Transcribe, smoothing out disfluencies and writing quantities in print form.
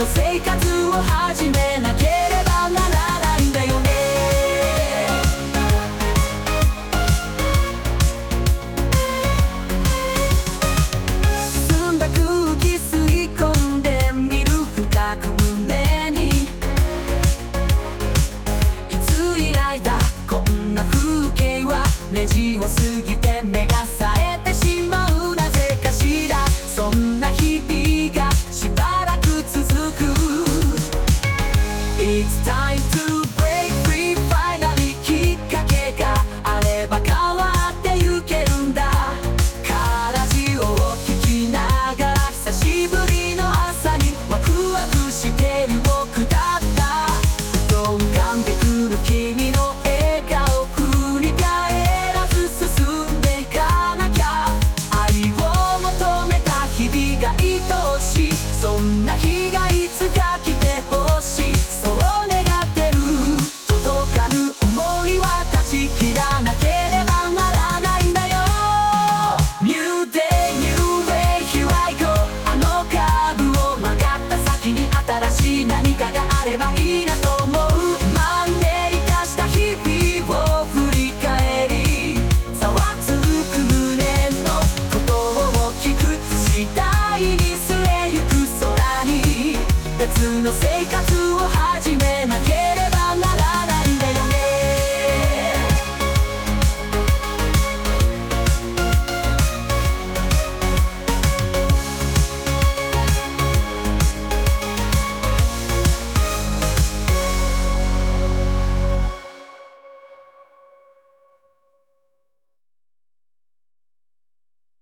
の生活を始めなければならないんだよね。澄んだ空気吸い込んでみる、深く胸に。いつ以来だこんな風景は、ネジを過ぎて目が冴えてしまう、なぜかしら。そんな日々がしばらく続く。 It's time to break free finally。 きっかけがあれば変わってゆけるんだ。カラジオを聞きながら、久しぶりの朝にワクワクしてる僕だった。ふと浮かんでくる君の笑顔、振り返らず進んでいかなきゃ。愛を求めた日々が愛おしい、そんな日がいつか来てほしい、そう願ってる。届かぬ想いは断ち切らなければならないんだよ。 New day, new way, here I go。 あのカーブを曲がった先に新しい何かがあればいいなと思う。マンネリ化した日々を振り返り、ざわつく胸のことを聞く。次第に据えゆく空に別の世